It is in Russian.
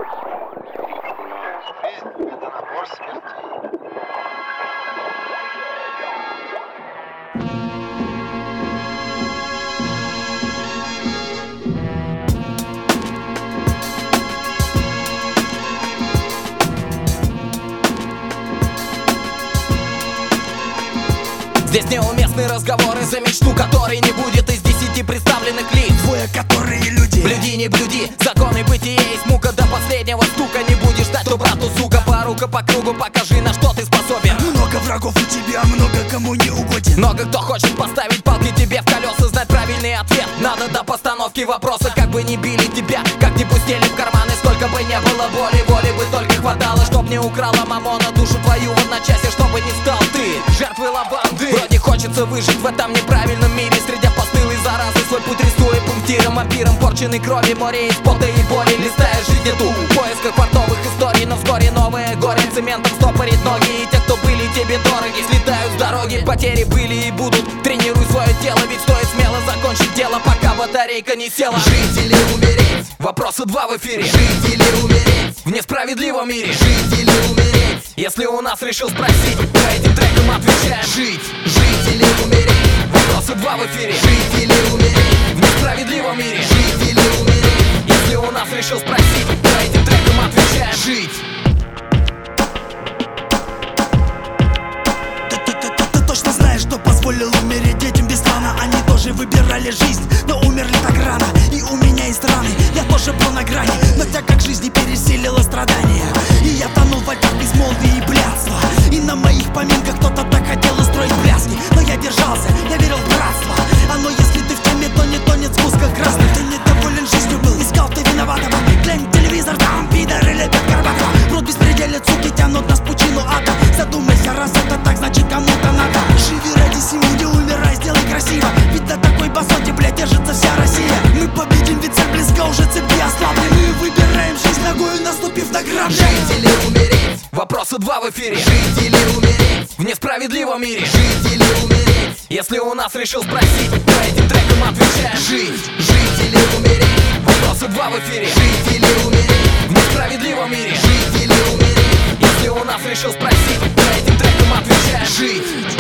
Жизнь — это набор смертей. Здесь неуместные разговоры за мечту, которой не будет из 10 представленных лиц. Двое, которые люди. Блюди, не блюди, законы бытия есть мука. До последнего стука не будешь дать, то брату, сука. Порука по кругу, покажи, на что ты способен. Много врагов у тебя, много кому не угоден. Много кто хочет поставить палки тебе в колеса. Знать правильный ответ надо до постановки вопроса. Как бы ни били тебя, как ни пустили в карманы, сколько бы не было боли, воли бы только хватало, чтоб не украла мамона душу твою в одночасье, чтобы не стал ты жертвой лаванды. Вроде хочется выжить в этом неправильном мире, среди постылой заразы свой путь рисуя пунктиром, вампиром порченной крови, море из пота и боли, листая жизнь эту в поисках портовых историй. Но вскоре новое горе цементом стопорит ноги, и те, кто были тебе дороги, слетают с дороги. Потери были и будут, тренируй свое тело, ведь стоит смело закончить дело, пока батарейка не села. Жить или умереть? Вопросы 2 в эфире. Жить или умереть? В несправедливом мире. Жить или умереть? Если у нас решил спросить, по этим трекам отвечаем: жить или умереть? Вопросы 2 в эфире. Жить или умереть? В несправедливом мире. Жить или умереть? Если у нас решил спросить, по этим трекам отвечаем: жить. Ты точно знаешь, что позволил умереть детям без плана. Они тоже выбирали жизнь, но умерли так рано. И у меня есть раны, я тоже был на грани, но так как жизнь не пересилила страдания, и я тонул в альтах безмолвия и блядства. И на моих поминках кто-то так хотел устроить пляски, но я держался, я верил в братство. Оно, если ты в теме, то не тонет спуска красный. Ты недоволен жизнью был, искал ты виноватого. Глянь телевизор, там пидоры лепят Горбатова. Рот беспределит, суки тянут нас в пучину ада. Задумайся, раз это так, значит кому-то надо. Живи ради семьи, не умирай, сделай красиво. Ведь на такой басоте, блядь, держится вся Россия. Мы победим, ведь цель близко, уже цепи ослабли. Мы выбираем жизнь ногою, наступив на грабли. Жить или умереть? Вопросы 2 в эфире. Жить или умереть? В несправедливом мире. Жить или умереть? Если у нас решил спросить, по этим трекам отвечаем: жить или умереть? Вопросы 2 в эфире. Жить или умереть? В несправедливом мире. Жить или умереть? Если у нас решил спросить, по этим трекам отвечаем: жить